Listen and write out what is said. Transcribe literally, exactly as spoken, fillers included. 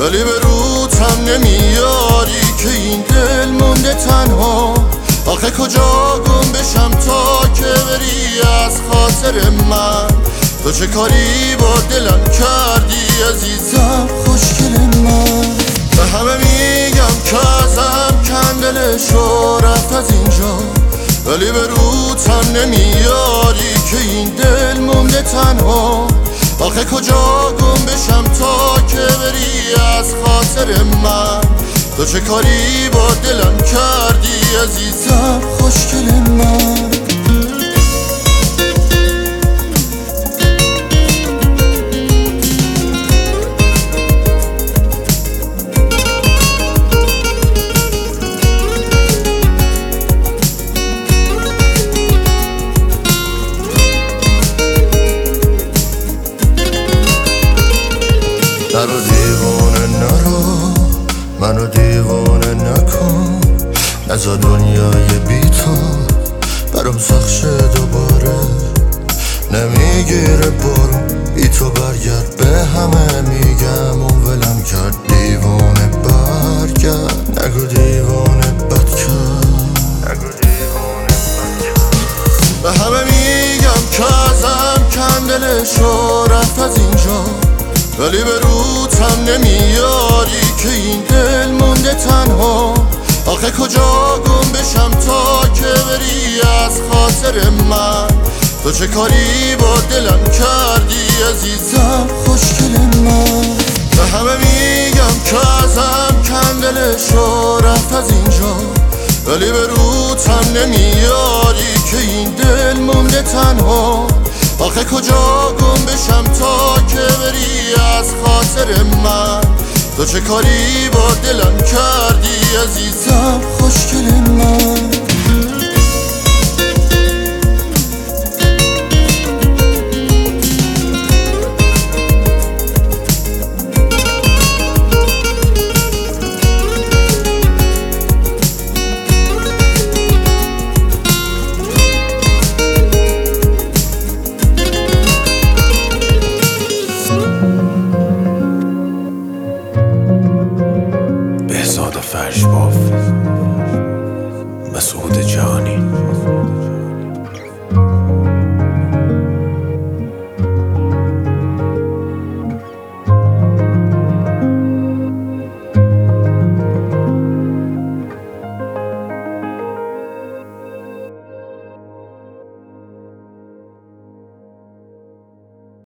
ولی به روتم نمیاری که این دل مونده تنها. آخه کجا گم بشم تا که بری از خاطر من؟ تو چه کاری با دلم کردی عزیزم خوشگل من؟ به همه میگم که ازم کندلشو رفت از اینجا، ولی به روتم نمیاری که این دل مونده تنها. آخه کجا گم بشم تا که بری از خاطر من؟ تو چه کاری با دلم کردی عزیزم خوشگل من؟ نرو دیوانه نرو، منو دیوانه نکن، نزا دنیای بی تو برام سخت شه دوباره. نمیگیره برو بی تو برگرد، به همه میگم اون ولم کرد. دیوانه برگرد، نگو دیوانه بد کرد، نگو دیوانه بد کرد. به همه میگم که ازم کندلشو رفت از اینجا، ولی به روتم نمیاری که این دل مونده تنها. آخه کجا گم بشم تا که بری از خاطر من؟ تو چه کاری با دلم کردی عزیزم خوشگل من؟ به همه میگم که ازم کندلشو رفت از اینجا، ولی به روتم نمیاری که این دل مونده تنها. آخه کجا گم بشم تا که بری از خاطر من؟ تو چه کاری با دلم کردی عزیزم خوشگل من؟ فرش باف مسعود جهانی.